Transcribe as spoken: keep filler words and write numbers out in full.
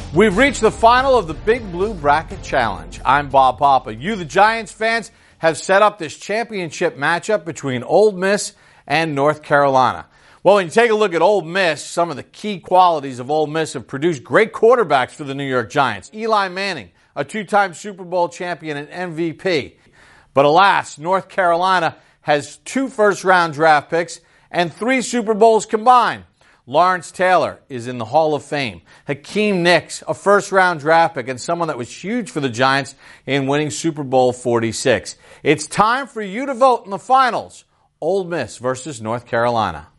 We've reached the final of the Big Blue Bracket Challenge. I'm Bob Papa. You, the Giants fans, have set up this championship matchup between Ole Miss and North Carolina. Well, when you take a look at Ole Miss, some of the key qualities of Ole Miss have produced great quarterbacks for the New York Giants. Eli Manning, a two-time Super Bowl champion and M V P. But alas, North Carolina has two first-round draft picks and three Super Bowls combined. Lawrence Taylor is in the Hall of Fame. Hakeem Nicks, a first-round draft pick and someone that was huge for the Giants in winning Super Bowl forty-six. It's time for you to vote in the finals. Ole Miss versus North Carolina.